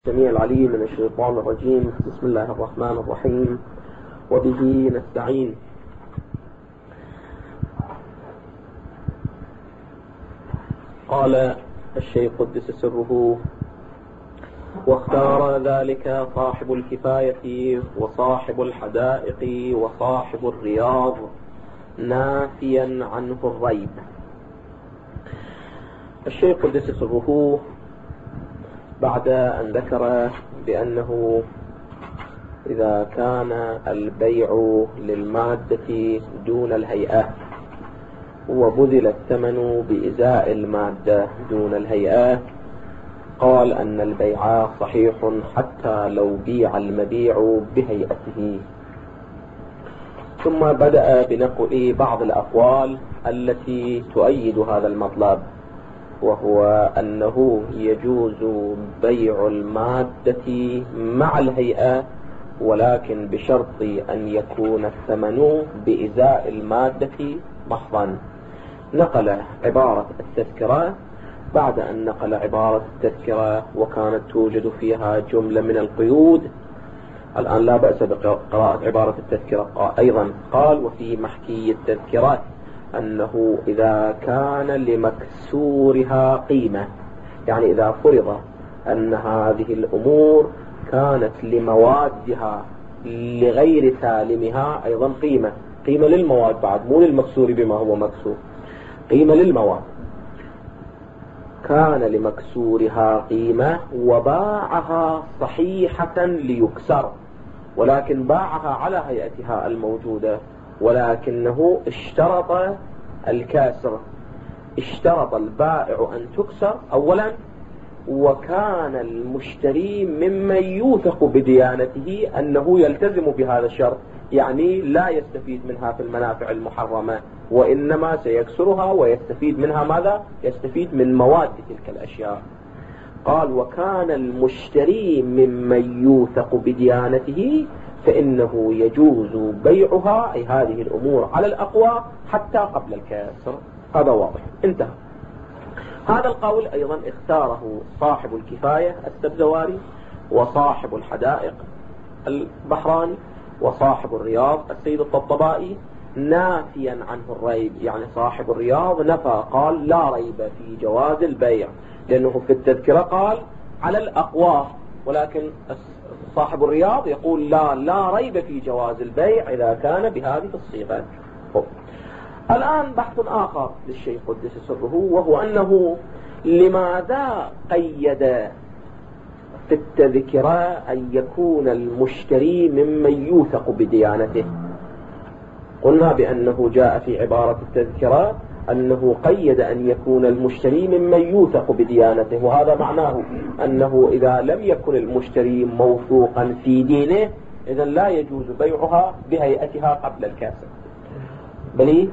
السميع العليم من الشيطان الرجيم. بسم الله الرحمن الرحيم، وبه نستعين. قال الشيخ قدس سره: واختار ذلك صاحب الكفاية وصاحب الحدائق وصاحب الرياض نافيا عنه الريب. الشيخ قدس سره بعد أن ذكر بأنه إذا كان البيع للمادة دون الهيئة وبذل الثمن بإزاء المادة دون الهيئة، قال أن البيع صحيح حتى لو بيع المبيع بهيئته. ثم بدأ بنقل بعض الأقوال التي تؤيد هذا المطلب، وهو أنه يجوز بيع المادة مع الهيئة، ولكن بشرط أن يكون الثمن بإزاء المادة محضا. نقل عبارة التذكرة. بعد أن نقل عبارة التذكرة وكانت توجد فيها جملة من القيود، الآن لا بأس بقراءة عبارة التذكرة أيضا. قال: وفي محكي التذكرة أنه إذا كان لمكسورها قيمة، يعني إذا فرض أن هذه الأمور كانت لموادها لغير سالمها أيضا قيمة للمواد، بعد مو للمكسور بما هو مكسور، قيمة للمواد. كان لمكسورها قيمة وباعها صحيحة ليكسر، ولكن باعها على هيئتها الموجودة، ولكنه اشترط الكاسر، اشترط البائع أن تكسر أولا، وكان المشتري ممن يوثق بديانته أنه يلتزم بهذا الشرط، يعني لا يستفيد منها في المنافع المحرمة، وإنما سيكسرها ويستفيد منها ماذا؟ يستفيد من مواد تلك الأشياء. قال: وكان المشتري ممن يوثق بديانته فإنه يجوز بيعها، أي هذه الأمور على الأقوى حتى قبل الكسر. هذا واضح، انتهى. هذا القول أيضا اختاره صاحب الكفاية السبزواري، وصاحب الحدائق البحراني، وصاحب الرياض السيد الطبطبائي، نافيا عنه الريب. يعني صاحب الرياض نفى، قال: لا ريب في جواز البيع، لأنه في التذكرة قال على الأقوى، ولكن صاحب الرياض يقول لا ريب في جواز البيع إذا كان بهذه الصيغة. الآن بحث آخر للشيخ قدس سره، وهو أنه لماذا قيد في التذكرة أن يكون المشتري ممن يوثق بديانته؟ قلنا بأنه جاء في عبارة التذكرة أنه قيد أن يكون المشتري ممن يوثق بديانته، وهذا معناه أنه إذا لم يكن المشتري موثوقا في دينه إذا لا يجوز بيعها بهيئتها قبل الكاسر. بلي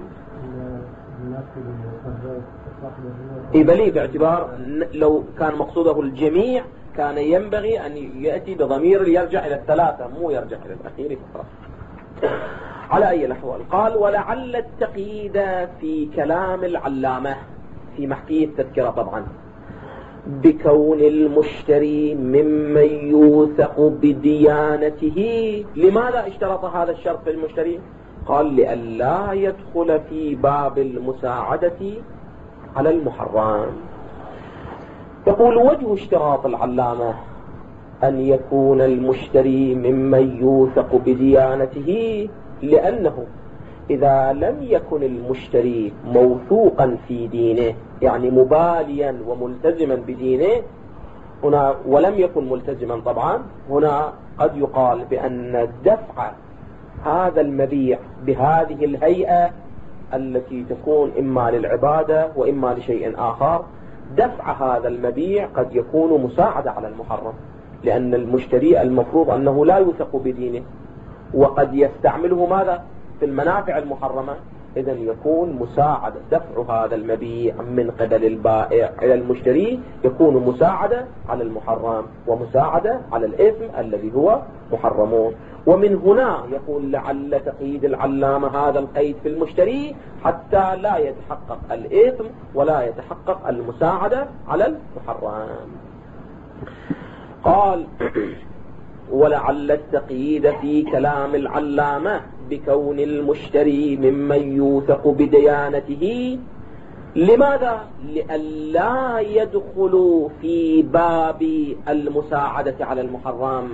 باعتبار لو كان مقصوده الجميع كان ينبغي أن يأتي بضمير يرجع إلى الثلاثة، مو يرجع إلى الأخير فقط. على أي الأحوال، قال: ولعل التقييد في كلام العلامة في محكي التذكرة طبعا بكون المشتري ممن يوثق بديانته. لماذا اشترط هذا الشرط في المشتري؟ قال: لئلا يدخل في باب المساعدة على المحرم. يقول: وجه اشتراط العلامة أن يكون المشتري ممن يوثق بديانته، لأنه إذا لم يكن المشتري موثوقا في دينه، يعني مباليا وملتزما بدينه هنا، ولم يكن ملتزما طبعا، هنا قد يقال بأن دفع هذا المبيع بهذه الهيئة التي تكون إما للعبادة وإما لشيء آخر، دفع هذا المبيع قد يكون مساعدة على المحرم، لأن المشتري المفروض أنه لا يوثق بدينه، وقد يستعمله ماذا؟ في المنافع المحرمة. إذن يكون مساعدة، دفع هذا المبيع من قبل البائع إلى المشتري يكون مساعدة على المحرم ومساعدة على الإثم الذي هو محرمون. ومن هنا يقول: لعل تقييد العلامة هذا القيد في المشتري حتى لا يتحقق الإثم ولا يتحقق المساعدة على المحرم. قال: ولعل التقييد في كلام العلامة بكون المشتري ممن يوثق بديانته. لماذا؟ لئلا يدخلوا في باب المساعدة على المحرم،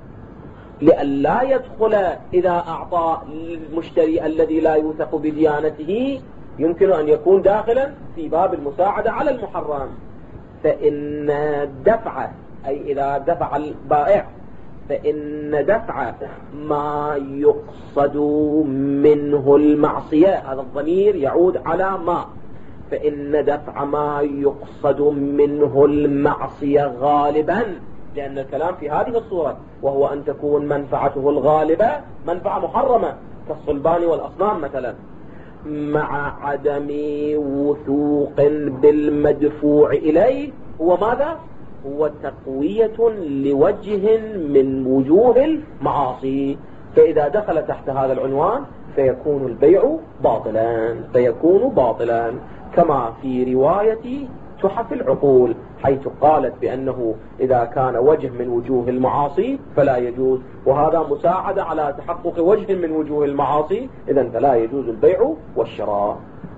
لئلا يدخل إذا أعطى المشتري الذي لا يوثق بديانته يمكن أن يكون داخلا في باب المساعدة على المحرم. فإن دفع، أي إذا دفع البائع، فإن دفع ما يقصد منه المعصية، هذا الضمير يعود على ما، فإن دفع ما يقصد منه المعصية غالبا، لأن الكلام في هذه الصورة، وهو أن تكون منفعته الغالبة منفعة محرمة كالصلبان والأصنام مثلا، مع عدم وثوق بالمدفوع إليه، هو ماذا؟ هو تقوية لوجه من وجوه المعاصي. فإذا دخل تحت هذا العنوان فيكون البيع باطلا، فيكون باطلا، كما في رواية تحف العقول حيث قالت بأنه إذا كان وجه من وجوه المعاصي فلا يجوز، وهذا مساعدة على تحقق وجه من وجوه المعاصي، إذن فلا يجوز البيع والشراء.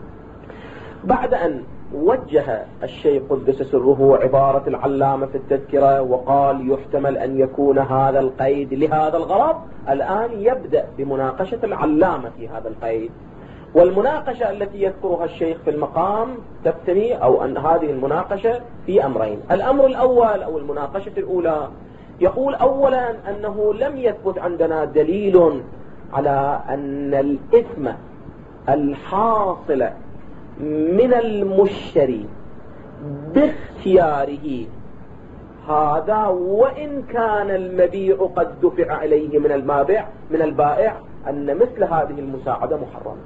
بعد أن وجه الشيخ قدس سره عبارة العلامة في التذكرة وقال يحتمل أن يكون هذا القيد لهذا الغرض، الآن يبدأ بمناقشة العلامة في هذا القيد. والمناقشة التي يذكرها الشيخ في المقام تبتني، أو أن هذه المناقشة في أمرين. الأمر الأول أو المناقشة الأولى يقول أولا أنه لم يثبت عندنا دليل على أن الإثم الحاصل من المشتري باختياره هذا، وإن كان المبيع قد دفع إليه من البائع، أن مثل هذه المساعدة محرمة.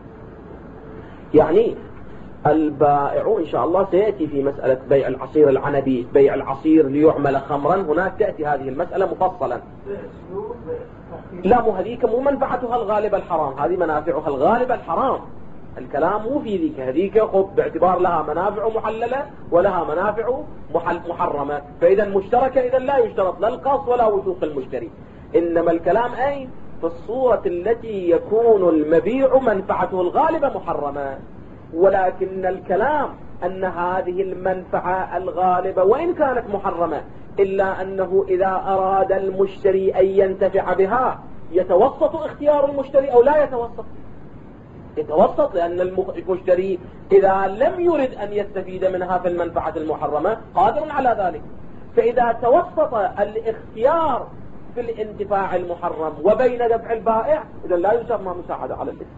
يعني البائع إن شاء الله سيأتي في مسألة بيع العصير العنبي، بيع العصير ليعمل خمرا، هناك تأتي هذه المسألة مفصلا. لا، مو هذيك مو منفعتها الغالبة الحرام، هذه منافعها الغالبة الحرام. الكلام مو في ذيك، هذيك خب باعتبار لها منافع محللة ولها منافع محرمة، فإذا مشتركة، إذا لا يشترط لا القص ولا وثوق المشتري. إنما الكلام أين؟ في الصورة التي يكون المبيع منفعته الغالبة محرمة، ولكن الكلام أن هذه المنفعة الغالبة وإن كانت محرمة إلا أنه إذا أراد المشتري أن ينتفع بها يتوسط اختيار المشتري أو لا يتوسط؟ يتوسط، لأن المشتري إذا لم يرد أن يستفيد منها في المنفعة المحرمة قادر على ذلك. فإذا توسط الاختيار في الانتفاع المحرم وبين دفع البائع، إذا لا يسمى مساعدة على الإثم.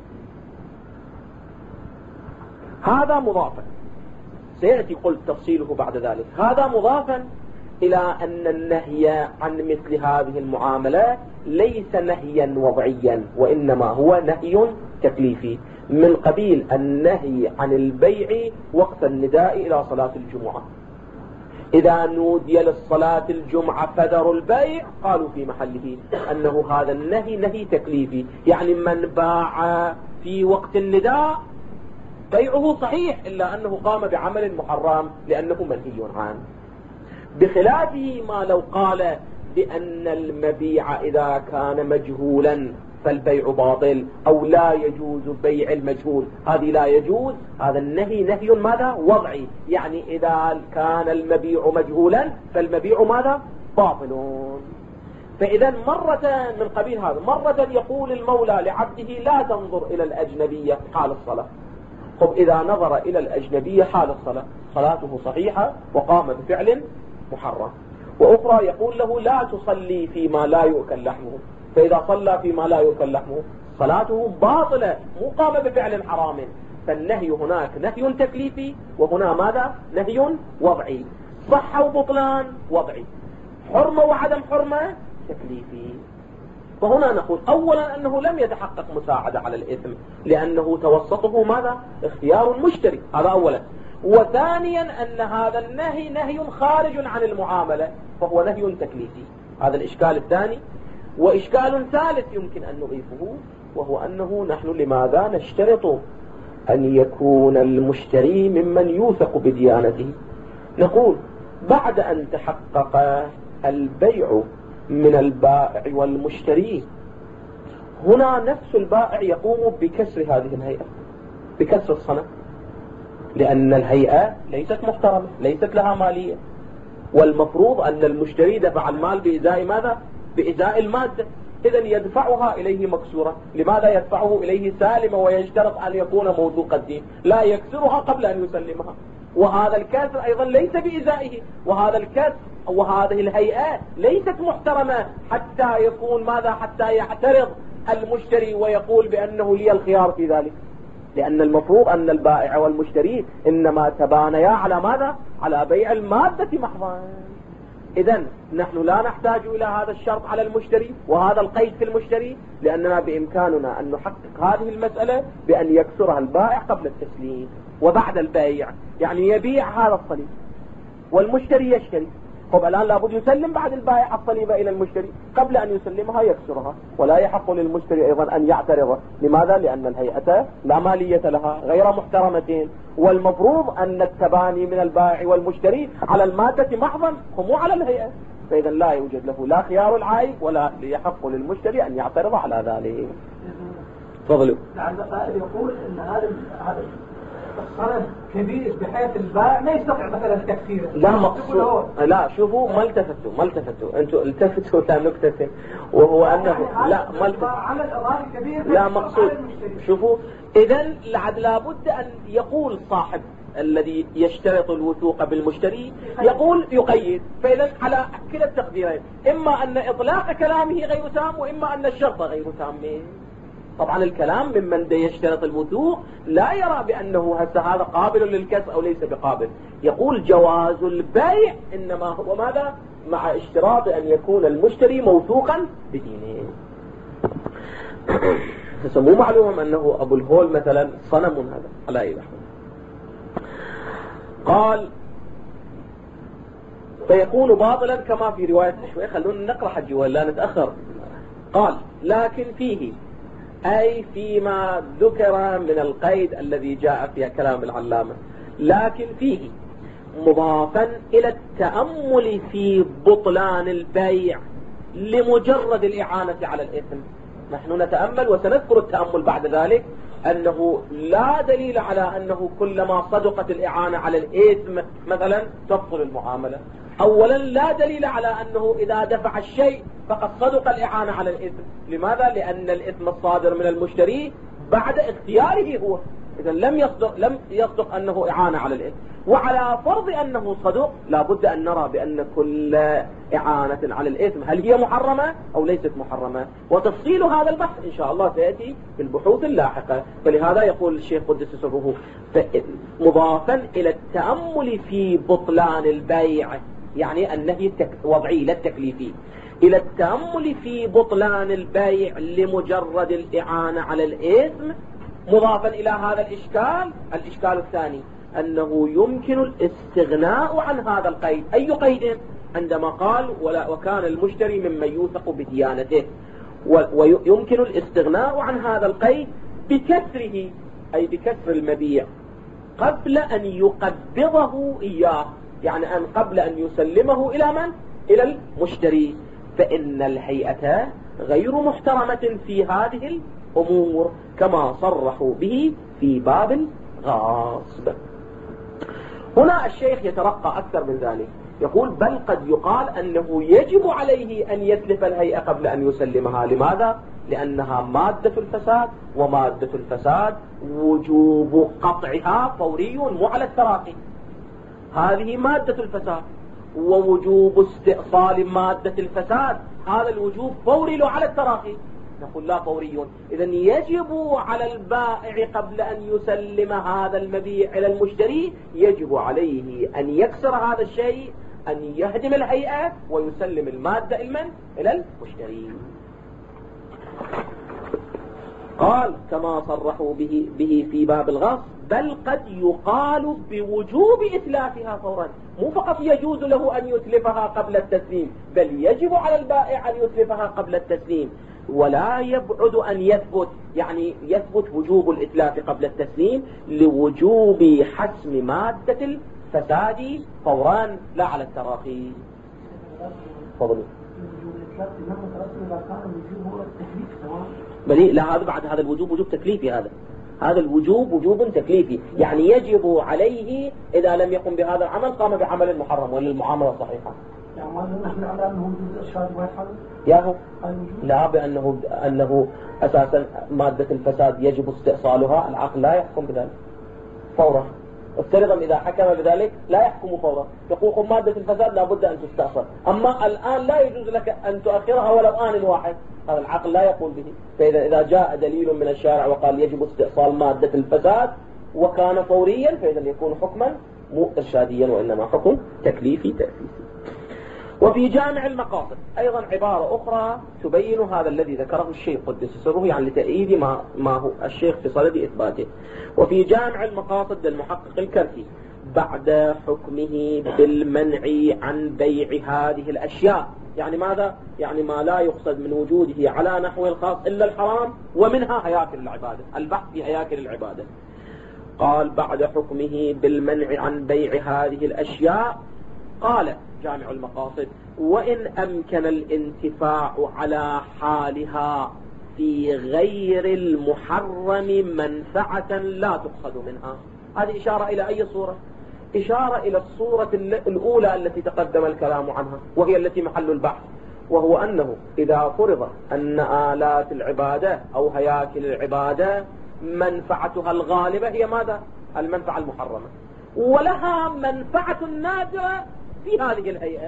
هذا مضافا، سيأتي قلت تفصيله بعد ذلك. هذا مضافا إلى أن النهي عن مثل هذه المعاملات ليس نهيا وضعيا، وإنما هو نهي تكليفي، من قبيل النهي عن البيع وقت النداء إلى صلاة الجمعة. إذا نودي للصلاة الجمعة فذروا البيع، قالوا في محله أنه هذا النهي نهي تكليفي، يعني من باع في وقت النداء بيعه صحيح، إلا أنه قام بعمل محرم لأنه منهي عنه. بخلافه ما لو قال بأن المبيع إذا كان مجهولا فالبيع باطل، أو لا يجوز بيع المجهول، هذه لا يجوز. هذا النهي نهي ماذا؟ وضعي، يعني إذا كان المبيع مجهولا فالمبيع ماذا؟ باطل. فإذا مرة من قبيل هذا، مرة يقول المولى لعبده لا تنظر إلى الأجنبية حال الصلاة. طب إذا نظر إلى الأجنبية حال الصلاة صلاته صحيحة وقام بفعل محرم. وأخرى يقول له لا تصلي فيما لا يؤكل لحمه، فإذا صلى فيما لا يؤكل لحمه صلاته باطلة، مو قام بفعل حرام. فالنهي هناك نهي تكليفي، وهنا ماذا؟ نهي وضعي. صحة وبطلان وضعي، حرمة وعدم حرمة تكليفي. فهنا نقول أولا أنه لم يتحقق مساعدة على الإثم، لأنه توسطه ماذا؟ اختيار المشتري، هذا أولا. وثانيا أن هذا النهي نهي خارج عن المعاملة، فهو نهي تكليفي. هذا الإشكال الثاني. وإشكال ثالث يمكن أن نضيفه، وهو أنه نحن لماذا نشترط أن يكون المشتري ممن يوثق بديانته؟ نقول بعد أن تحقق البيع من البائع والمشتري، هنا نفس البائع يقوم بكسر هذه الهيئة، بكسر الصنم، لأن الهيئة ليست محترمة، ليست لها مالية، والمفروض أن المشتري دفع المال بإزاء ماذا؟ بإزاء المادة، إذا يدفعها إليه مكسورة. لماذا يدفعه إليه سالمة ويشترط أن يكون موثوق الدين؟ لا يكسرها قبل أن يسلمها. وهذا الكسر أيضا ليس بإزائه، وهذا الكسر وهذه الهيئة ليست محترمة حتى يكون ماذا؟ حتى يعترض المشتري ويقول بأنه لي الخيار في ذلك، لأن المفروض أن البائع والمشتري إنما تبانيا على ماذا؟ على بيع المادة محضا. إذن نحن لا نحتاج إلى هذا الشرط على المشتري وهذا القيد في المشتري، لأننا بإمكاننا أن نحقق هذه المسألة بأن يكسرها البائع قبل التسليم وبعد البيع. يعني يبيع هذا الصليب والمشتري يشتري، طب الآن لابد يسلم بعد البائع الصليب إلى المشتري، قبل أن يسلمها يكسرها، ولا يحق للمشتري أيضا أن يعترض. لماذا؟ لأن الهيئة لا مالية لها، غير محترمتين، والمفروض أن التباني من البائع والمشتري على المادة محضا ومو على الهيئة، فإذا لا يوجد له لا خيار العيب ولا يحق للمشتري أن يعترض على ذلك. تفضلوا. لعل قائل يقول أن هذا الصنم كبير بحيث البائع ما يستطيع مثلا تكسيره. لا مقصود، لا شوفوا ما التفتوا انتوا التفتوا الى نكتة، وهو انه لا ما التفتوا، لا مقصود. شوفوا اذا لابد ان يقول صاحب الذي يشترط الوثوق بالمشتري يقول يقيد، فاذا على كلا التقديرين، اما ان اطلاق كلامه غير تام واما ان الشرط غير تام. طبعا الكلام ممن يشترط الوثوق لا يرى بأنه هذا قابل للكسر أو ليس بقابل، يقول جواز البيع إنما هو ماذا؟ مع اشتراط أن يكون المشتري موثوقا بدينه. مو معلوم أنه أبو الهول مثلا صنم هذا على أي لحظة. قال فيكون باطلا كما في رواية شوي، خلونا نقرأ حجي ولا نتأخر. قال لكن فيه، أي فيما ذكر من القيد الذي جاء في كلام العلامة، لكن فيه مضافا إلى التأمل في بطلان البيع لمجرد الإعانة على الإثم. نحن نتأمل وسنذكر التأمل بعد ذلك، أنه لا دليل على أنه كلما صدقت الإعانة على الإثم مثلا تبطل المعاملة. أولا لا دليل على أنه إذا دفع الشيء فقد صدق الإعانة على الإثم. لماذا؟ لأن الإثم الصادر من المشتري بعد اختياره هو، إذا لم يصدق أنه إعانة على الإثم. وعلى فرض أنه صدق لابد أن نرى بأن كل إعانة على الإثم هل هي محرمة أو ليست محرمة، وتفصيل هذا البحث إن شاء الله سيأتي في البحوث اللاحقة. فلهذا يقول الشيخ قدس سره مضافا إلى التأمل في بطلان البيع، يعني النهي الوضعي لا التكليفي، إلى التأمل في بطلان البيع لمجرد الإعانة على الإثم، مضافا إلى هذا الإشكال الثاني أنه يمكن الاستغناء عن هذا القيد. أي قيد؟ عندما قال وكان المشتري ممن يوثق بديانته، ويمكن الاستغناء عن هذا القيد بكسره، أي بكسر المبيع قبل أن يقبضه إياه، يعني أن قبل أن يسلمه إلى من؟ إلى المشتري. فإن الهيئة غير محترمة في هذه الأمور كما صرحوا به في باب الغاصب. هنا الشيخ يترقى أكثر من ذلك، يقول بل قد يقال أنه يجب عليه أن يتلف الهيئة قبل أن يسلمها. لماذا؟ لأنها مادة الفساد، ومادة الفساد وجوب قطعها فوري مو على التراخي. هذه مادة الفساد، ووجوب استئصال مادة الفساد هذا الوجوب فوري لو على التراخي، نقول لا فوري. إذن يجب على البائع قبل أن يسلم هذا المبيع إلى المشتري يجب عليه أن يكسر هذا الشيء، أن يهدم الهيئة ويسلم المادة إلى المشتري. قال كما صرحوا به في باب الغصب، بل قد يقال بوجوب إتلافها فورا، مو فقط يجوز له أن يتلفها قبل التسليم، بل يجب على البائع أن يتلفها قبل التسليم. ولا يبعد أن يثبت، يعني يثبت وجوب الإتلاف قبل التسليم لوجوب حسم مادة الفساد فورا لا على التراخي. تفضلوا. الوجوب الإطلاق إنما مترتب إذا كان الوجوب هو التكليف تمام. بلي لا، هذا بعد هذا الوجوب وجوب تكليفي، هذا الوجوب وجوب تكليفي، يعني يجب عليه إذا لم يقم بهذا العمل قام بعمل محرم ولا المعاملة صحيحة. يعني ما نحن على أنه وجود الإرشاد ما يحل؟ ياهو لا، بأنه أساسا مادة الفساد يجب استئصالها، العقل لا يحكم بذلك فورا. افترضا إذا حكم بذلك لا يحكم فورا، يقول مادة الفساد لا بد أن تستأصل، أما الآن لا يجوز لك أن تؤخرها ولو آن واحد، هذا العقل لا يقول به. فإذا جاء دليل من الشارع وقال يجب استئصال مادة الفساد وكان فوريا، فإذا يكون حكما مو إرشاديا وإنما حكم تكليفي تأسيسي. وفي جامع المقاصد أيضا عبارة أخرى تبين هذا الذي ذكره الشيخ قدس سره، يعني لتأييد ما هو الشيخ في صدد إثباته. وفي جامع المقاصد للمحقق الكرخي بعد حكمه بالمنع عن بيع هذه الأشياء، يعني ماذا؟ يعني ما لا يقصد من وجوده على نحو الخاص إلا الحرام، ومنها هياكل العبادة، البحث في هياكل العبادة. قال بعد حكمه بالمنع عن بيع هذه الأشياء، قال جامع المقاصد: وإن أمكن الانتفاع على حالها في غير المحرم منفعة لا تقصد منها. هذه إشارة إلى أي صورة؟ إشارة إلى الصورة الأولى التي تقدم الكلام عنها، وهي التي محل البحث، وهو أنه إذا فرض أن آلات العبادة أو هياكل العبادة منفعتها الغالبة هي ماذا؟ المنفعة المحرمة، ولها منفعة نادرة في هذه الهيئة،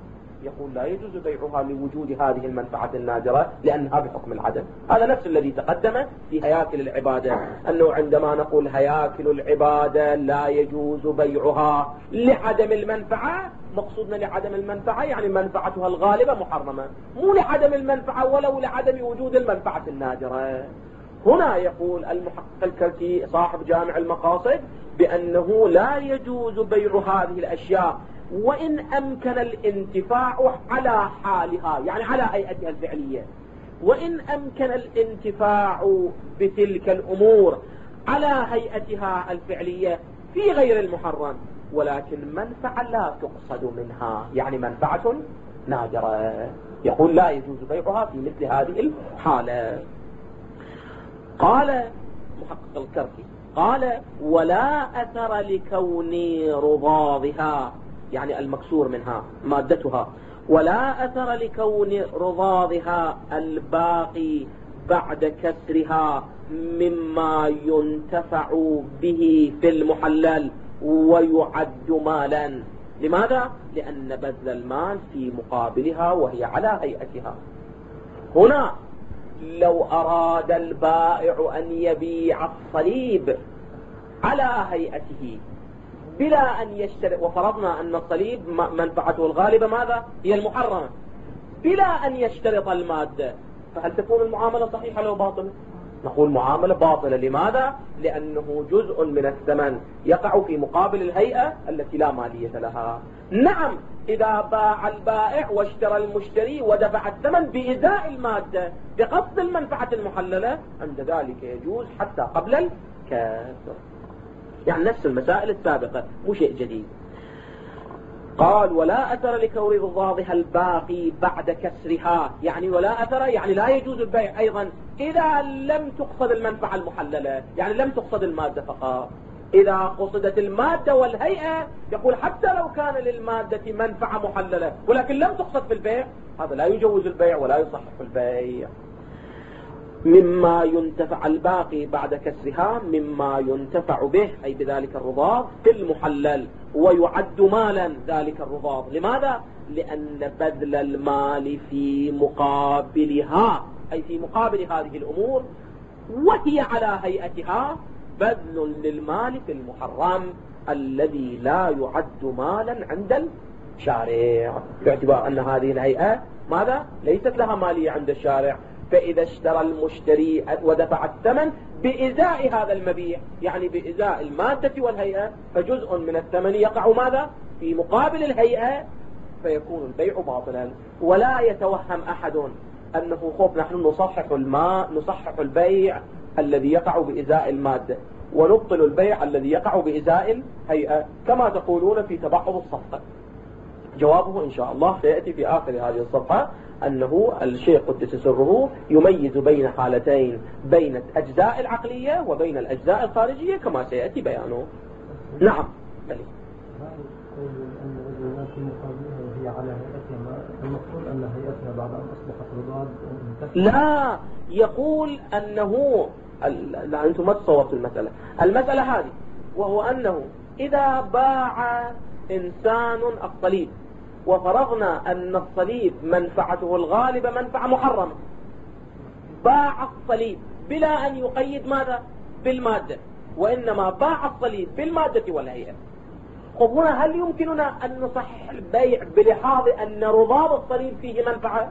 يقول لا يجوز بيعها لوجود هذه المنفعة النادرة لأنها بحكم العدم. هذا نفس الذي تقدم في هياكل العبادة، أنه عندما نقول هياكل العبادة لا يجوز بيعها لعدم المنفعة، مقصودنا لعدم المنفعة يعني منفعتها الغالبة محرمة، مو لعدم المنفعة ولو لعدم وجود المنفعة النادرة. هنا يقول المحقق الكرخي صاحب جامع المقاصد بأنه لا يجوز بيع هذه الأشياء وإن أمكن الانتفاع على حالها، يعني على هيئتها الفعلية، وإن أمكن الانتفاع بتلك الأمور على هيئتها الفعلية في غير المحرم، ولكن منفعة لا تقصد منها، يعني منفعة نادرة، يقول لا يجوز بيعها في مثل هذه الحالة. قال محقق الكرخي: قال ولا أثر لكون رضاضها، يعني المكسور منها مادتها، ولا أثر لكون رضاضها الباقي بعد كسرها مما ينتفع به في المحلل ويعد مالا. لماذا؟ لأن بذل المال في مقابلها وهي على هيئتها. هنا لو أراد البائع أن يبيع الصليب على هيئته بلا أن يشترط، وفرضنا أن الصليب منفعته الغالبة ماذا؟ هي المحرمة، بلا أن يشترط المادة، فهل تكون المعاملة صحيحة لو باطلة؟ نقول معاملة باطلة. لماذا؟ لأنه جزء من الثمن يقع في مقابل الهيئة التي لا مالية لها. نعم، إذا باع البائع واشترى المشتري ودفع الثمن بإزاء المادة بقصد المنفعة المحللة، عند ذلك يجوز حتى قبل الكسر، يعني نفس المسائل السابقة، مو شيء جديد. قال ولا أثر لكون رضاضها الباقي بعد كسرها، يعني ولا أثر يعني لا يجوز البيع أيضا إذا لم تقصد المنفعة المحللة، يعني لم تقصد المادة فقط. إذا قصدت المادة والهيئة يقول حتى لو كان للمادة منفعة محللة ولكن لم تقصد في البيع، هذا لا يجوز البيع ولا يصح البيع. مما ينتفع الباقي بعد كسرها مما ينتفع به، أي بذلك الرضاض في المحلل، ويعد مالا ذلك الرضاض. لماذا؟ لأن بذل المال في مقابلها، أي في مقابل هذه الأمور وهي على هيئتها، بذل للمال في المحرم الذي لا يعد مالا عند الشارع، باعتبار أن هذه الهيئة ماذا؟ ليست لها مالية عند الشارع. فإذا اشترى المشتري ودفع الثمن بإزاء هذا المبيع، يعني بإزاء المادة والهيئة، فجزء من الثمن يقع ماذا؟ في مقابل الهيئة، فيكون البيع باطلا. ولا يتوهم أحد أنه خوف نحن نصحح البيع الذي يقع بإزاء المادة ونبطل البيع الذي يقع بإزاء الهيئة، كما تقولون في تبعض الصفقة. جوابه إن شاء الله سيأتي في آخر هذه الصفحة، أنه الشيخ قدس سره يميز بين حالتين، بين الأجزاء العقلية وبين الأجزاء الخارجية كما سيأتي بيانه. نعم. بلي. هي على هيئتها، المفروض أن هيئتها بعد أن أصبحت رضاد. لا، يقول أنه لا، أنتم ما تصورتوا المسألة هذه، وهو أنه إذا باع إنسان الصليب، وفرضنا أن الصليب منفعته الغالبة منفعة محرمة، باع الصليب بلا أن يقيد ماذا بالمادة، وإنما باع الصليب بالمادة والهيئة. طب هنا هل يمكننا أن نصحح البيع بلحاظ أن رضاب الصليب فيه منفعة؟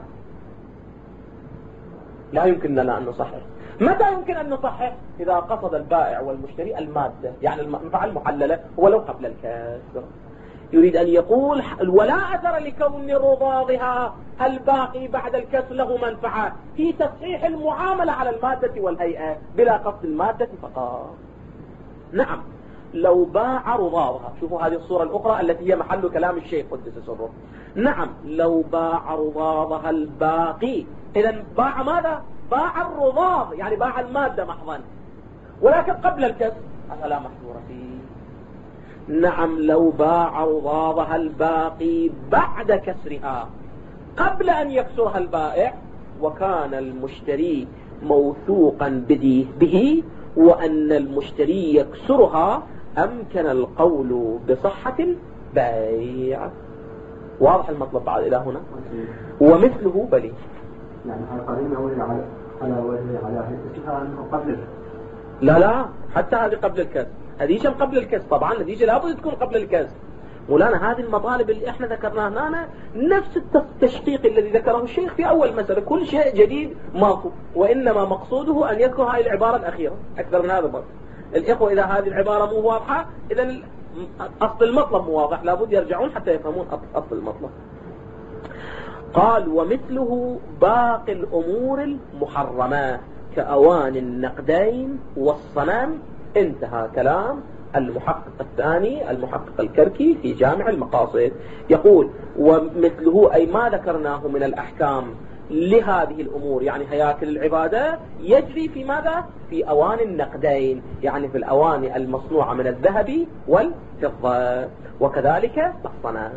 لا يمكن لنا أن نصحح. متى يمكن أن نصحح؟ إذا قصد البائع والمشتري المادة، يعني المنفعة المحللة ولو قبل الكسر. يريد أن يقول ولا أثر لكون رضاضها الباقي بعد الكسر له منفعة في تصحيح المعاملة على المادة والهيئة بلا قصد المادة فقط. نعم، لو باع رضاضها، شوفوا هذه الصورة الأخرى التي هي محل كلام الشيخ قدس سره. نعم، لو باع رضاضها الباقي، إذن باع ماذا؟ باع الرضاض، يعني باع المادة محضا، ولكن قبل الكسر هذا لا محظور فيه. نعم، لو باع رضاضها الباقي بعد كسرها قبل أن يكسرها البائع، وكان المشتري موثوقا به وأن المشتري يكسرها، أمكن القول بصحة البيع. واضح المطلب بعد إلى هنا؟ ومثله بلي، يعني قرينة وهي على هيئتها أنه قبل الكسر. لا، حتى هذه قبل الكسر، هذه قبل الكسر طبعا، هذه لابد تكون قبل الكسر. مولانا هذه المطالب اللي احنا ذكرناها هنا نفس التشقيق الذي ذكره الشيخ في أول مسألة، كل شيء جديد ماكو، وإنما مقصوده أن يذكر هذه العبارة الأخيرة أكثر من هذا برضه. الإخوة إذا هذه العبارة مو واضحة، إذا أصل المطلب مو واضح، لابد يرجعون حتى يفهمون أصل المطلب. قال ومثله باقي الأمور المحرمة كأواني النقدين والصنم. انتهى كلام المحقق الثاني المحقق الكركي في جامع المقاصد. يقول ومثله أي ما ذكرناه من الأحكام لهذه الأمور، يعني هياكل العبادة، يجري في ماذا؟ في أواني النقدين، يعني في الأواني المصنوعة من الذهب والفضة، وكذلك الصنم.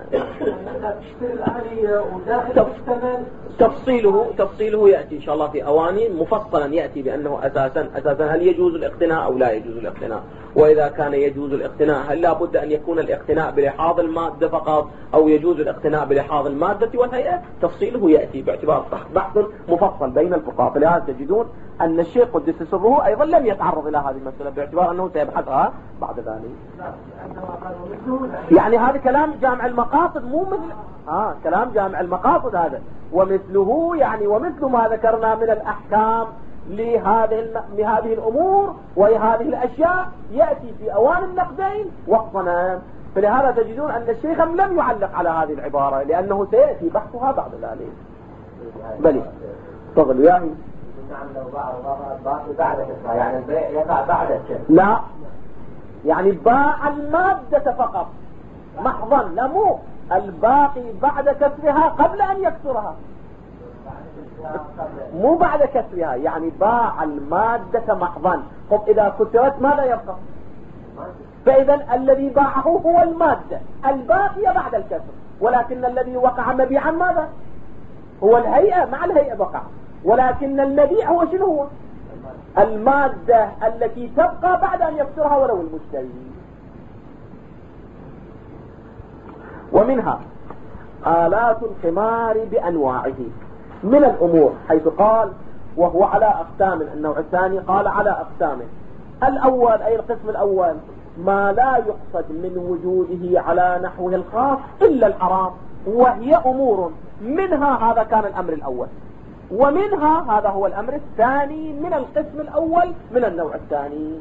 تفصيله يأتي إن شاء الله في أواني مفصلا، يأتي بأنه أساسا هل يجوز الاقتناء أو لا يجوز الاقتناء، وإذا كان يجوز الاقتناء هل لا بد أن يكون الاقتناء بلحاظ المادة فقط أو يجوز الاقتناء بلحاظ المادة والهيئة. تفصيله يأتي باعتبار بحث مفصل بين الفقهاء. فلهذا تجدون أن الشيخ قدس سره أيضا لم يتعرض إلى هذه المسألة باعتبار أنه سيبحثها بعد ذلك. يعني هذا كلام جامع المقاصد، مو مثل كلام جامع المقاصد هذا. ومثله يعني ومثل ما ذكرنا من الأحكام لهذه الأمور وهذه الأشياء يأتي في أوان النقدين والصنم. فلهذا تجدون أن الشيخ لم يعلق على هذه العبارة لأنه سيأتي بحثها بعد ذلك. بلي تفضلوا يا أخي. نعم، لو باع الباقي بعد كسرها، يعني البيع يقع بعد الكسر. لا، يعني باع المادة فقط محضا، لا مو الباقي بعد كسرها قبل أن يكسرها، مو بعد كسرها، يعني باع المادة محضا. طب إذا كسرت ماذا يبقى؟ فإذا الذي باعه هو المادة الباقية بعد الكسر، ولكن الذي وقع مبيعا ماذا؟ هو الهيئة، مع الهيئة وقع، ولكن المبيع هو شنو هو؟ المادة التي تبقى بعد أن يكسرها ولو المشتري. ومنها آلات القمار بأنواعه من الأمور، حيث قال وهو على أقسام. النوع الثاني قال على أقسام. الأول أي القسم الأول ما لا يقصد من وجوده على نحوه الخاص إلا الحرام، وهي أمور منها، هذا كان الأمر الأول، ومنها هذا هو الأمر الثاني من القسم الأول من النوع الثاني.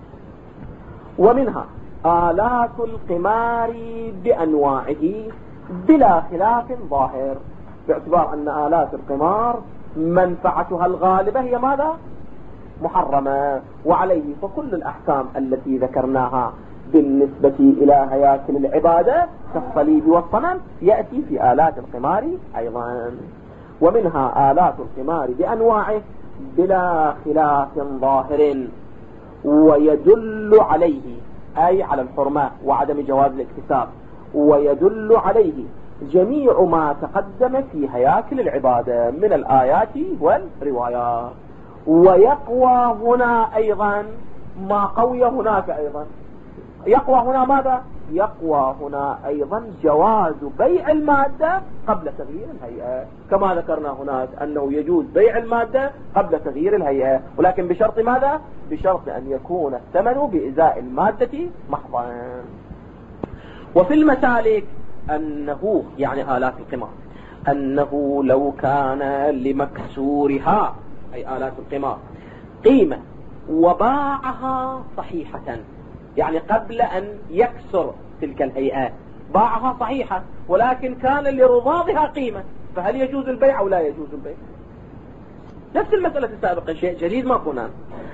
ومنها آلات القمار بأنواعه بلا خلاف ظاهر، باعتبار أن آلات القمار منفعتها الغالبة هي ماذا؟ محرمة. وعليه فكل الأحكام التي ذكرناها بالنسبة إلى هياكل العبادة كالصليب والصنم يأتي في آلات القمار أيضا. ومنها آلات القمار بأنواعه بلا خلاف ظاهر، ويدل عليه أي على الحرمة وعدم جواز الاكتساب، ويدل عليه جميع ما تقدم في هياكل العبادة من الآيات والروايات. ويقوى هنا أيضا ما قوي هناك أيضا. يقوى هنا ماذا؟ يقوى هنا أيضا جواز بيع المادة قبل تغيير الهيئة، كما ذكرنا هناك أنه يجوز بيع المادة قبل تغيير الهيئة، ولكن بشرط ماذا؟ بشرط أن يكون الثمن بإزاء المادة محضا. وفي المسالك أنه يعني آلات القمار أنه لو كان لمكسورها أي آلات القمار قيمة وباعها صحيحة، يعني قبل أن يكسر تلك الهيئة باعها صحيحة، ولكن كان لرضاضها قيمة، فهل يجوز البيع أو لا يجوز البيع؟ نفس المسألة السابقة، شيء جديد ما كنا.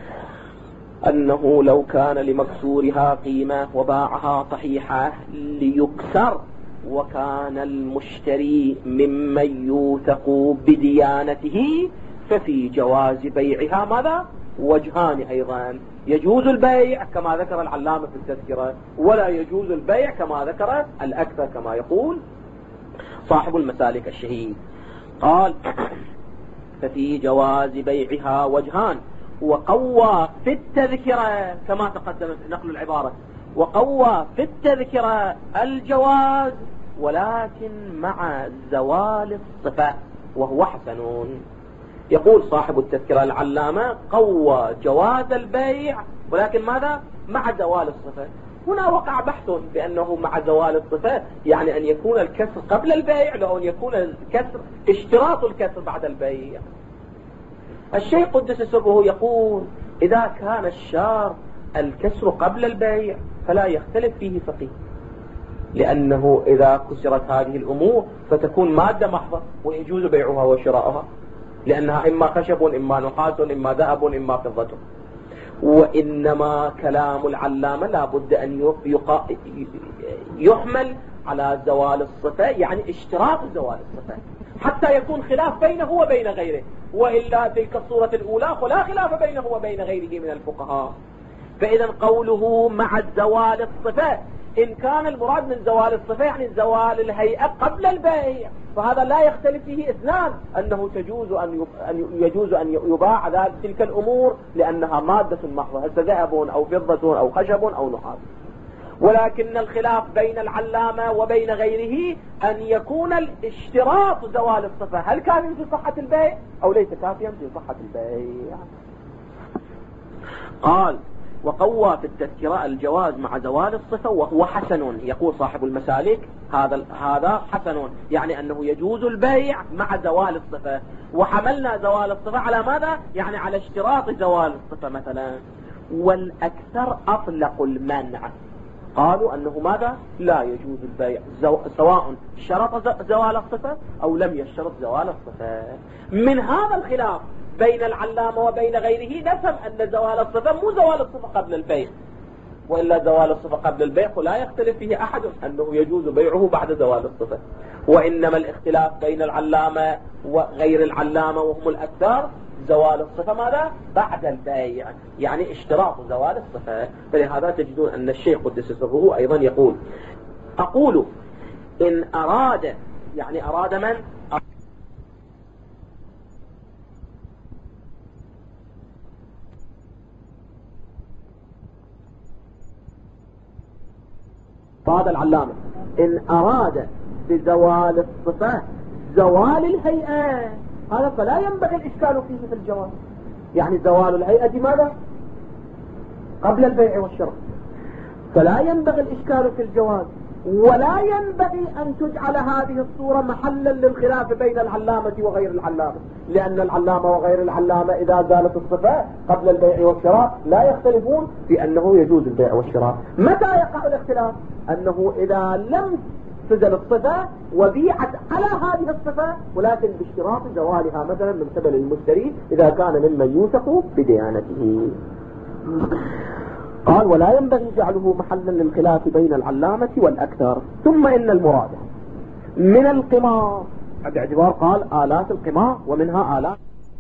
أنه لو كان لمكسورها قيمة وباعها صحيحة ليكسر، وكان المشتري ممن يوثق بديانته، ففي جواز بيعها ماذا؟ وجهان أيضا، يجوز البيع كما ذكر العلامة في التذكرة، ولا يجوز البيع كما ذكر الأكثر كما يقول صاحب المسالك الشهيد. قال ففي جواز بيعها وجهان، وقوى في التذكرة كما تقدم في نقل العبارة، وقوى في التذكرة الجواز ولكن مع زوال الصفة، وهو حسن. يقول صاحب التذكرة العلامة قوى جواز البيع ولكن ماذا؟ مع زوال الصفة. هنا وقع بحث بأنه مع زوال الصفة يعني أن يكون الكسر قبل البيع، لو أن يكون الكسر اشتراط الكسر بعد البيع. الشيخ قدس سره يقول إذا كان الشارط الكسر قبل البيع فلا يختلف فيه فقيه، لأنه إذا كسرت هذه الأمور فتكون مادة محضة ويجوز بيعها وشراؤها، لأنها إما خشب إما نحاس إما ذهب إما فضة. وإنما كلام العلامة لا بد أن يحمل على زوال الصفة، يعني اشتراط زوال الصفة، حتى يكون خلاف بينه وبين غيره، وإلا تلك الصورة الأولى فلا خلاف بينه وبين غيره من الفقهاء. فإذا قوله مع زوال الصفة، إن كان المراد من زوال الصفة يعني زوال الهيئة قبل البيع، فهذا لا يختلف فيه اثنان، أنه يجوز أن يباع تلك الأمور لأنها مادة محضة، ذهب أو فضة أو خشب أو نحاس. ولكن الخلاف بين العلامة وبين غيره أن يكون الاشتراط زوال الصفة هل كافي في صحة البيع أو ليس كافيا في صحة البيع. قال وقوى في التذكرة الجواز مع زوال الصفة وهو حسن. يقول صاحب المسالك هذا حسن، يعني أنه يجوز البيع مع زوال الصفة. وحملنا زوال الصفة على ماذا؟ يعني على اشتراط زوال الصفة مثلا. والأكثر أطلقوا المنع، قالوا أنه ماذا؟ لا يجوز البيع سواء شرط زوال الصفة أو لم يشترط زوال الصفة. من هذا الخلاف بين العلامة وبين غيره نفهم أن زوال الصفة مو زوال الصفة قبل البيع، وإلا زوال الصفة قبل البيع لا يختلف فيه أحد أنه يجوز بيعه بعد زوال الصفة. وإنما الاختلاف بين العلامة وغير العلامة وهم الأكثر زوال الصفة ماذا؟ بعد البيع، يعني اشتراط زوال الصفة. فلهذا تجدون أن الشيخ قدس سره أيضا يقول أقول إن أراد، يعني أراد من؟ هذا العلامة إن أراد بزوال الصفة زوال الهيئة، هذا فلا ينبغي الإشكال فيه في الجواز. يعني زوال الهيئة ماذا؟ قبل البيع والشراء، فلا ينبغي الإشكال في الجواز، ولا ينبغي أن تجعل هذه الصورة محلا للخلاف بين العلامة وغير العلامة، لأن العلامة وغير العلامة إذا زالت الصفة قبل البيع والشراء لا يختلفون في أنه يجوز البيع والشراء. متى يقع الاختلاف؟ أنه إذا لم تزل الصفة وبيعت على هذه الصفة ولكن باشتراط زوالها مثلا من قبل المشتري إذا كان ممن يوثق بديانته. قال ولا ينبغي جعله محلا للخلاف بين العلامة والأكثر. ثم إن المراد من القمار باعتبار قال آلات القمار ومنها آلات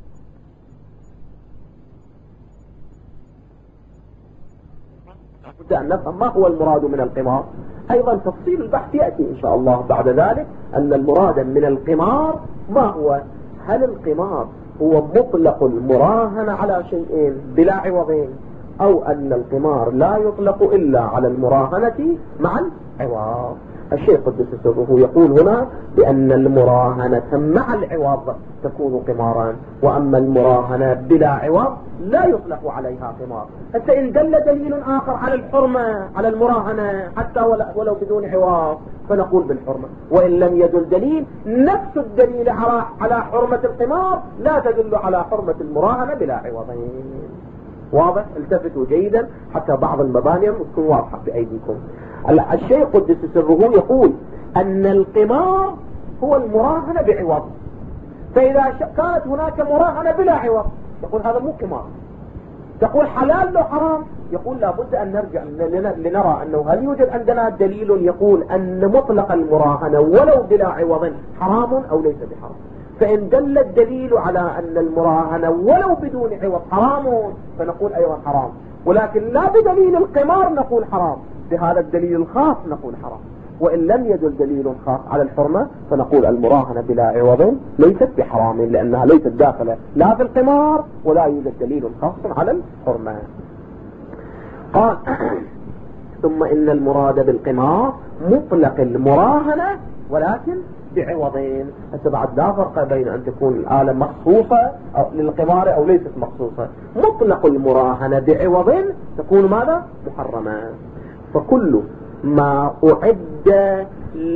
لابد أن نفهم ما هو المراد من القمار. أيضا تفصيل البحث يأتي إن شاء الله بعد ذلك أن المراد من القمار ما هو. هل القمار هو مطلق المراهنة على شيئين بلا عوضين، أو أن القمار لا يطلق إلا على المراهنة مع العوض. الشيخ قدس سره يقول هنا بأن المراهنة مع العوض تكون قمارا، وأما المراهنة بلا عوض لا يطلق عليها قمار. حتى إن دل دليل آخر على الحرمة على المراهنة حتى ولو بدون عوض فنقول بالحرمة، وإن لم يدل دليل نفس الدليل على حرمة القمار لا تدل على حرمة المراهنة بلا عوضين. واضح؟ التفتوا جيدا حتى بعض المباني تكون واضحة بأيديكم. الشيخ قدس سره يقول أن القمار هو المراهنة بعوض، فإذا كانت هناك مراهنة بلا عوض يقول هذا مو قمار. تقول حلال لو حرام، يقول لابد أن نرجع لنرى أنه هل يوجد عندنا دليل يقول أن مطلق المراهنة ولو بلا عوض حرام أو ليس بحرام. فإن دل الدليل على أن المراهنة ولو بدون عوض حرام فنقول أيضا حرام، ولكن لا بدليل القمار نقول حرام، بهذا الدليل الخاص نقول حرام. وإن لم يدل دليل خاص على الحرمة فنقول المراهنة بلا عوض ليست بحرام، لأنها ليست داخلة لا في القمار ولا يوجد دليل خاص على الحرمة. قال ثم إن المراد بالقمار مطلق المراهنة ولكن بعوضين. حتى بعد لا فرق بين أن تكون الآلة مخصوصة أو للقمار أو ليست مخصوصة. مطلق المراهنة بعوض تكون ماذا؟ محرمة. فكل ما أعد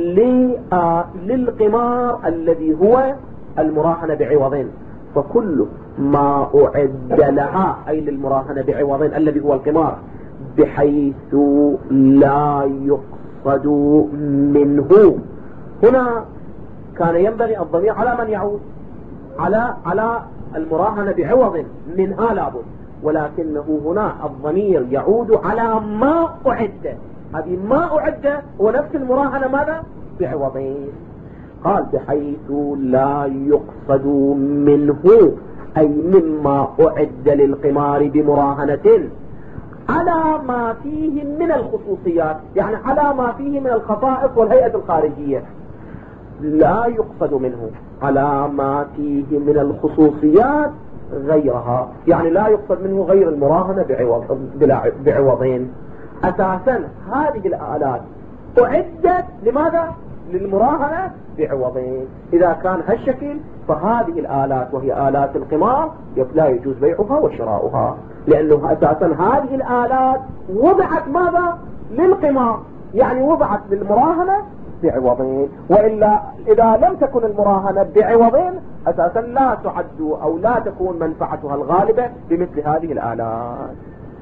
للقمار الذي هو المراهنة بعوض، فكل ما أعد لها أي للمراهنة بعوض الذي هو القمار بحيث لا يقصد منه. هنا كان ينبغي الضمير على من يعود؟ على المراهنة بعوض منها لابد، ولكنه هنا الضمير يعود على ما أعد. هذه ما أعد هو نفس المراهنة ماذا؟ بعوضين. قال بحيث لا يقصد منه أي مما أعد للقمار بمراهنة على ما فيه من الخصوصيات، يعني على ما فيه من الخصائص والهيئة الخارجية. لا يقصد منه على ما فيه من الخصوصيات غيرها، يعني لا يقصد منه غير المراهنة بعوضين. أساسا هذه الآلات أعدت لماذا؟ للمراهنة بعوضين. إذا كان هالشكل فهذه الآلات وهي آلات القمار لا يجوز بيعها وشراؤها، لأنه أساسا هذه الآلات وضعت ماذا؟ للقمار، يعني وضعت للمراهنة بعوضين. وإلا إذا لم تكن المراهنة بعوضين أساسا لا تعد أو لا تكون منفعتها الغالبة بمثل هذه الآلات.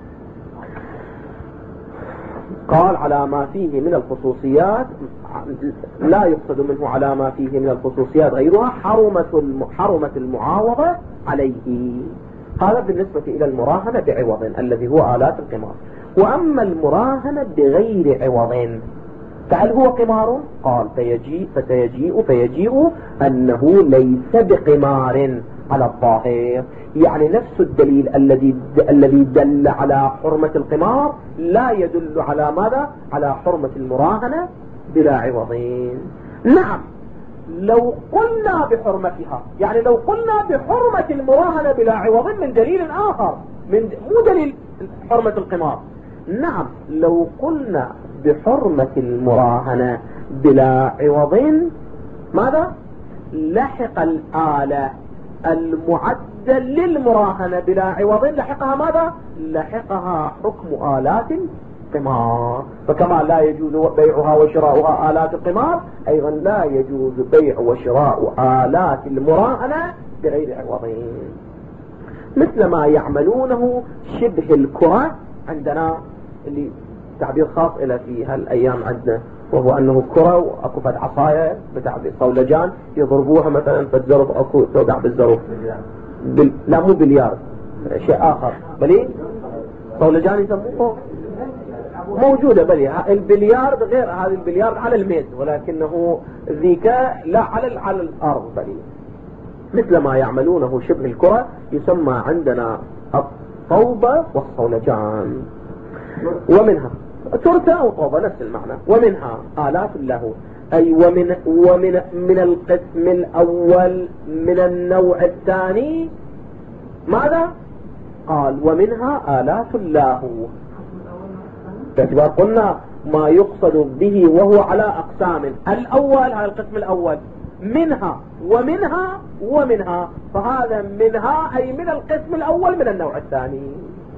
قال على ما فيه من الخصوصيات لا يقصد منه على ما فيه من الخصوصيات غيرها حرمت المعاوضة عليه. هذا بالنسبة إلى المراهنة بعوض الذي هو آلات القمار. وأما المراهنة بغير عوض فهل هو قمار؟ قال فيجيء أنه ليس بقمار على الظاهر، يعني نفس الدليل الذي دل على حرمة القمار لا يدل على ماذا؟ على حرمة المراهنة بلا عوضين. نعم لو قلنا بحرمتها، يعني لو قلنا بحرمة المراهنة بلا عوض من دليل آخر مو دليل حرمة القمار. نعم لو قلنا بحرمة المراهنة بلا عوض ماذا؟ لحق الآلة المعدة للمراهنة بلا عوض لحقها ماذا؟ لحقها حكم آلات القمار. فكما لا يجوز بيعها وشراؤها آلات القمار أيضا لا يجوز بيع وشراء آلات المراهنة بغير عوضين، مثل ما يعملونه شبه الكرة عندنا اللي تعبير خاص إلى في هالأيام عندنا، وهو أنه كرة وأكو فد عصاية بتعبير صولجان يضربوها مثلا فتزرف أكو توقع بالزرف لا مو بليار شيء آخر بلي صولجان يسموه موجودة بل البليارد غير هذا البليارد على الميز، ولكنه ذيك لا على الأرض بل مثل ما يعملونه شبه الكرة يسمى عندنا الطوبة والصولجان. ومنها ترتة أو طوبة نفس المعنى. ومنها آلات اللهو أي ومن القسم الأول من النوع الثاني ماذا؟ قال ومنها آلات اللهو، باعتبار قلنا ما يقصد به وهو على أقسام. الأول هذا القسم الأول، منها ومنها فهذا منها أي من القسم الأول من النوع الثاني.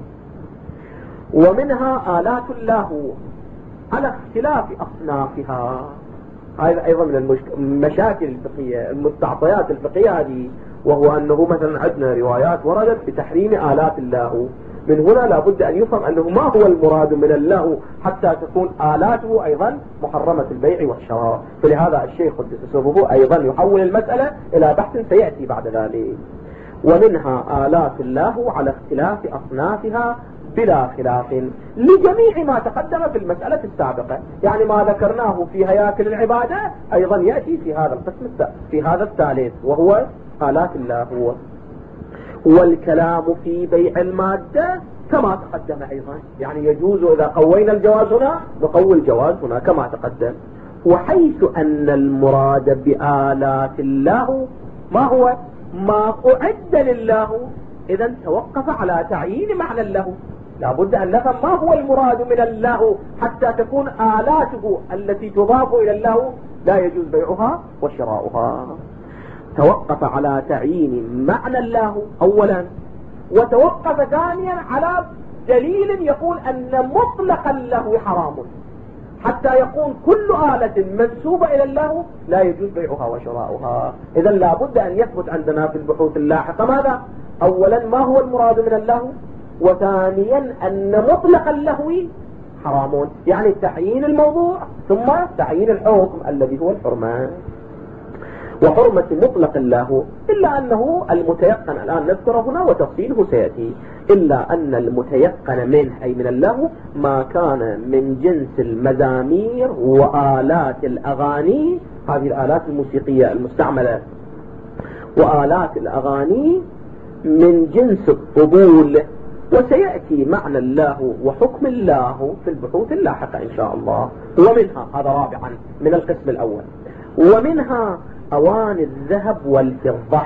ومنها آلات اللهو على اختلاف أصنافها. هذا أيضا من المشاكل الفقهية المستعطيات الفقهية هذه، وهو أنه مثلا عندنا روايات وردت بتحريم آلات اللهو. من هنا لابد أن يفهم أنه ما هو المراد من اللهو حتى تكون آلاته أيضا محرمة البيع والشراء. فلهذا الشيخ قدس سره أيضا يحول المسألة إلى بحث سيأتي بعد ذلك. ومنها آلات اللهو على اختلاف أصنافها بلا خلاف لجميع ما تقدم في المسألة السابقة، يعني ما ذكرناه في هياكل العبادة أيضا يأتي في هذا القسم في هذا الثالث وهو آلات اللهو. والكلام في بيع المادة كما تقدم أيضا، يعني يجوز إذا قوينا الجواز هنا نقوي الجواز هنا كما تقدم. وحيث أن المراد بآلات اللهو ما هو ما أعد للهو، إذا توقف على تعيين معنى اللهو. لابد أن نفهم ما هو المراد من اللهو حتى تكون آلاته التي تضاف إلى اللهو لا يجوز بيعها وشراؤها. توقف على تعيين معنى اللهو أولا، وتوقف ثانيا على دليل يقول أن مطلق اللهو حرام، حتى يكون كل آلة منسوبة إلى اللهو لا يجوز بيعها وشراؤها. إذا لابد أن يثبت عندنا في البحوث اللاحقة ماذا؟ أولا ما هو المراد من اللهو، وثانيا أن مطلق اللهو حرام، يعني تعيين الموضوع ثم تعيين الحكم الذي هو الحرمة. وحرمة مطلق اللهو إلا أنه المتيقن الآن نذكره هنا وتفصيله سيأتي، إلا أن المتيقن منه أي من اللهو ما كان من جنس المزامير وآلات الأغاني، هذه الآلات الموسيقية المستعملة، وآلات الأغاني من جنس الطبول. وسيأتي معنى اللهو وحكم اللهو في البحوث اللاحقة إن شاء الله. ومنها هذا رابعا من القسم الأول. ومنها أواني الذهب والفضة.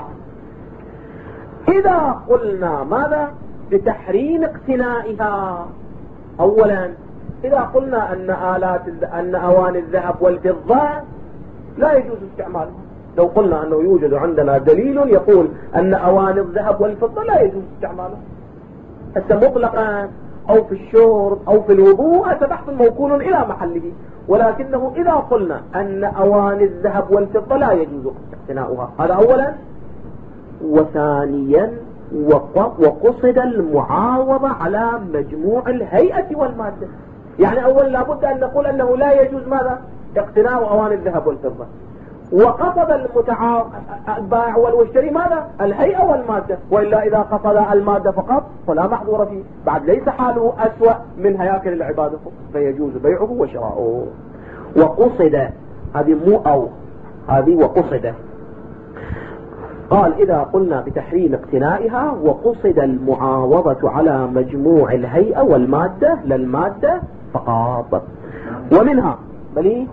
إذا قلنا ماذا بتحريم اقتنائها، أولا إذا قلنا أن أواني الذهب والفضة لا يجوز استعمالها، لو قلنا أنه يوجد عندنا دليل يقول أن أواني الذهب والفضة لا يجوز استعمالها حتى مطلقا أو في الشرب أو في الوضوء، هذا بحث موكول إلى محله. ولكنه إذا قلنا أن أواني الذهب والفضة لا يجوز اقتناؤها، هذا أولا. وثانيا وقصد المعاوضة على مجموع الهيئة والمادة، يعني أولا لابد أن نقول أنه لا يجوز ماذا؟ اقتناء أواني الذهب والفضة. وقصد البائع والمشتري ماذا؟ الهيئة والمادة، وإلا إذا قصد المادة فقط فلا محظور فيه، بعد ليس حاله أسوأ من هياكل العبادة فيجوز بيعه وشراؤه. وقصد هذه مو أو هذه وقصد، قال إذا قلنا بتحريم اقتنائها وقصد المعاوضة على مجموع الهيئة والمادة للمادة فقط. ومنها بلي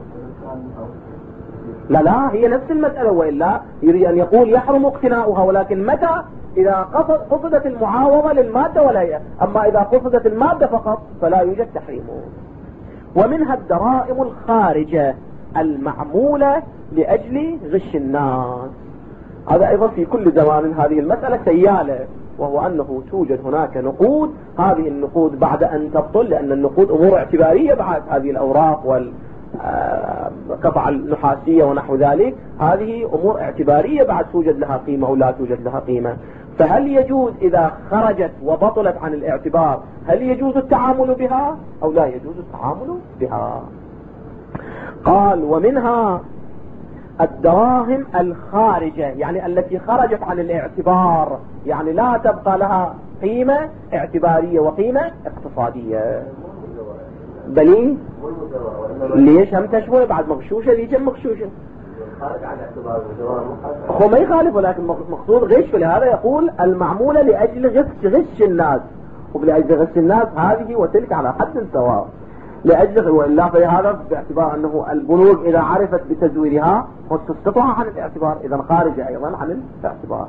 لا هي نفس المسألة، وإلا يريد أن يقول يحرم اقتناؤها، ولكن متى؟ إذا قصدت المعاوضة للمادة والهيئة، أما إذا قصدت المادة فقط فلا يوجد تحريمه. ومنها الدرائم الخارجة المعمولة لأجل غش الناس، هذا أيضا في كل زمان هذه المسألة سيالة، وهو أنه توجد هناك نقود، هذه النقود بعد أن تبطل، لأن النقود أمور اعتبارية بعد هذه الأوراق والقطع النحاسية ونحو ذلك، هذه أمور اعتبارية بعد توجد لها قيمة أو لا توجد لها قيمة. فهل يجوز إذا خرجت وبطلت عن الاعتبار هل يجوز التعامل بها أو لا يجوز التعامل بها؟ قال ومنها الدراهم الخارجة، يعني التي خرجت عن الاعتبار، يعني لا تبقى لها قيمة اعتبارية وقيمة اقتصادية. بلي ليش هم تشبه بعد مغشوشة ليش هم مغشوشة خارج عن اعتبار المجاورة هو ما يخالف ولكن مقصود غش. ولهذا يقول المعمولة لأجل غش الناس ولأجل غش الناس هذه وتلك على حد سواء لأجل وإلا فهذا باعتبار أنه البنوك إذا عرفت بتزويرها تسقطها عن الاعتبار إذا خارجة أيضا عن الاعتبار.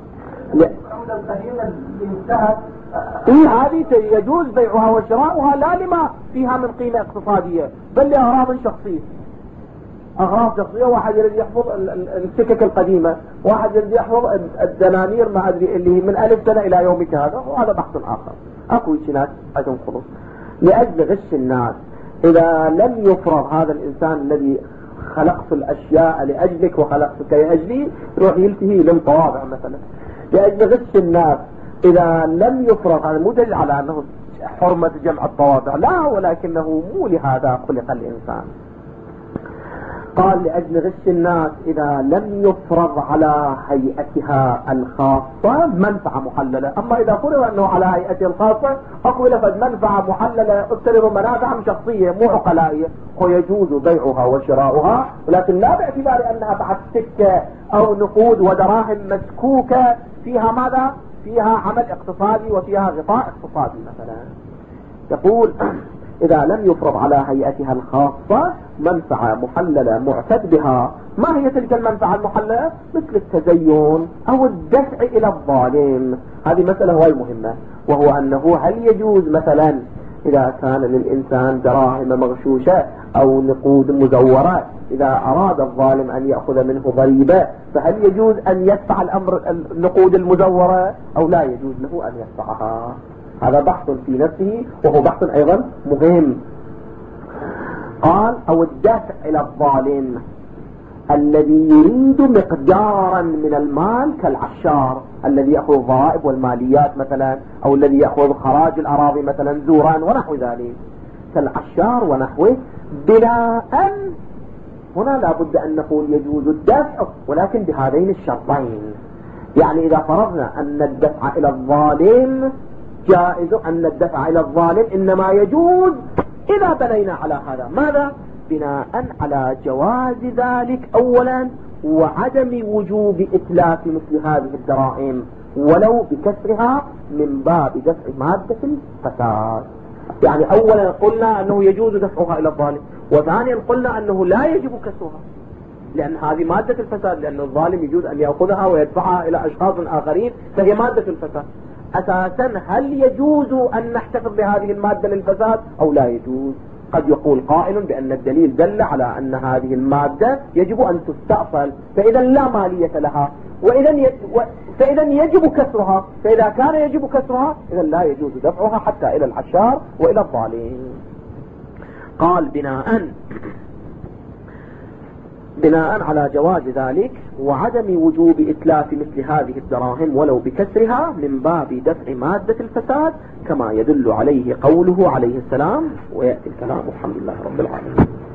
هذه يجوز بيعها وشراؤها لا لما فيها من قيمة اقتصادية بل لأغراض شخصية. أغراض شخصية واحد يريد يحفظ السكك القديمة واحد يريد يحفظ الدنانير ما أدري اللي من 1000 سنة إلى يومك هذا وهذا بحث آخر. أكو ناس عندهم خلص لأجل غش الناس. إذا لم يفرض هذا الإنسان الذي خلقت الأشياء لأجلك وخلقتك لأجلي يروح يلتهي للطوابع مثلا لأجل غش الناس. إذا لم يفرض هذا مو دليل على أنه حرمة جمع الطوابع لا ولكنه مو لهذا خلق الإنسان. قال لأجل غش الناس إذا لم يفرض على هيئتها الخاصة منفعة محللة. أما إذا فرض أنه على هيئتها الخاصة أقول لفظ منفعة محللة افترض منافع شخصية مو عقلائية ويجوز بيعها وشراؤها ولكن لا باعتبار أنها بعد سكة أو نقود ودراهم مسكوكة فيها ماذا؟ فيها عمل اقتصادي وفيها غطاء اقتصادي مثلا. يقول إذا لم يفرض على هيئتها الخاصة منفعة محللة معتد بها. ما هي تلك المنفعة المحللة؟ مثل التزين أو الدفع إلى الظالم. هذه مسألة هواي مهمة وهو أنه هل يجوز مثلا إذا كان للإنسان دراهم مغشوشة أو نقود مزورة إذا أراد الظالم أن يأخذ منه ضريبة فهل يجوز أن يدفع النقود المزورة أو لا يجوز له أن يدفعها؟ هذا بحث في نفسه وهو بحث أيضا مهم. قال أو الدفع إلى الظالم الذي يريد مقدارا من المال كالعشار الذي يأخذ الضرائب والماليات مثلا أو الذي يأخذ خراج الأراضي مثلا زورا ونحو ذلك كالعشار ونحوه بناء. هنا لابد أن نقول يجوز الدفع ولكن بهذين الشرطين. يعني إذا فرضنا أن الدفع إلى الظالم جائز أن الدفع إلى الظالم إنما يجوز إذا بنينا على هذا ماذا؟ بناء على جواز ذلك أولا وعدم وجوب إتلاف مثل هذه الدراهم ولو بكسرها من باب دفع مادة الفساد. يعني أولا قلنا أنه يجوز دفعها إلى الظالم وثانيا قلنا أنه لا يجب كسرها لأن هذه مادة الفساد لأن الظالم يجوز أن يأخذها ويدفعها إلى أشخاص آخرين فهي مادة الفساد. أساسا هل يجوز أن نحتفظ بهذه المادة للفساد أو لا يجوز؟ قد يقول قائل بأن الدليل دل على أن هذه المادة يجب أن تستأصل فإذا لا مالية لها فإذا يجب كسرها. فإذا كان يجب كسرها إذا لا يجوز دفعها حتى إلى العشار وإلى الظالم. قال بناء على جواز ذلك وعدم وجوب إتلاف مثل هذه الدراهم ولو بكسرها من باب دفع مادة الفساد كما يدل عليه قوله عليه السلام. ويأتي الكلام والحمد لله رب العالمين.